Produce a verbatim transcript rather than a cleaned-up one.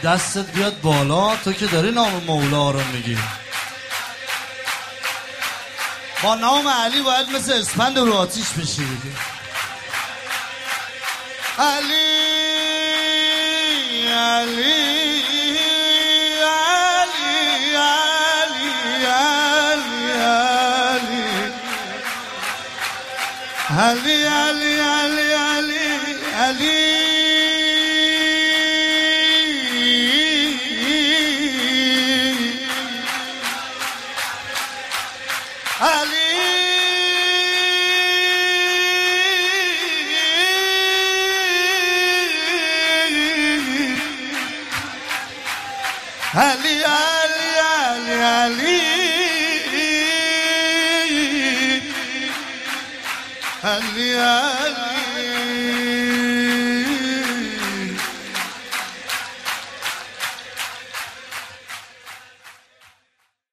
دستت بیاد بالا، تو که داری نام مولا رو میگی. با نام علی باید مثل اسپند رو آتیش بشی دیگه. علی علی علی علی علی علی علی علی علی علی علی علی علی